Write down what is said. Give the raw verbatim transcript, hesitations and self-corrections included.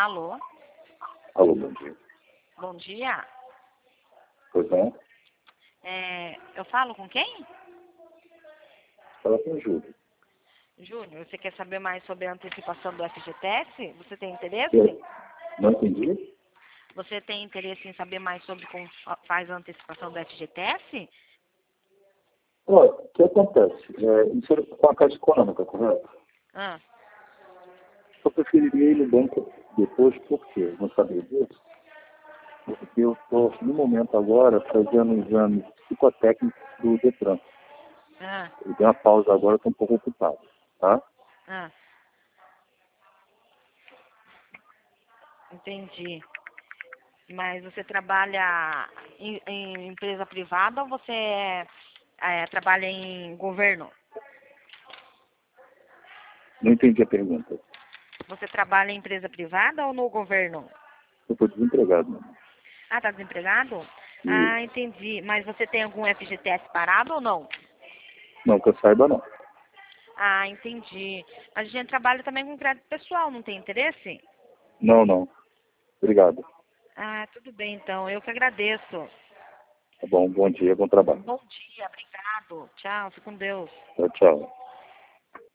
Alô? Alô, bom dia. Bom dia. Pois não? É, eu falo com quem? Fala com o Júlio. Júnior, você quer saber mais sobre a antecipação do F G T S? Você tem interesse? Eu não entendi? Você tem interesse em saber mais sobre como fa- faz a antecipação do F G T S? Olha, o que acontece? É, isso é com a Caixa Econômica, correto? Ah, Eu preferiria ir no banco depois, por quê? Não sabia disso? Porque eu estou, no momento agora, fazendo um exame psicotécnico do Detran. ah, Eu dei uma pausa agora, estou um pouco ocupado, tá? ah. Entendi. Mas você trabalha em, em empresa privada ou você é, é, trabalha em governo? Não entendi a pergunta. Você trabalha em empresa privada ou no governo? Eu estou desempregado, mano. Ah, tá desempregado? E, Ah, entendi. Mas você tem algum F G T S parado ou não? não, que eu saiba, não. Ah, entendi. A gente trabalha também com crédito pessoal, não tem interesse? Não, não. Obrigado. Ah, tudo bem então. Eu que agradeço. Tá bom, bom dia, bom trabalho. Bom dia, obrigado. Tchau, fique com Deus. Tchau, tchau.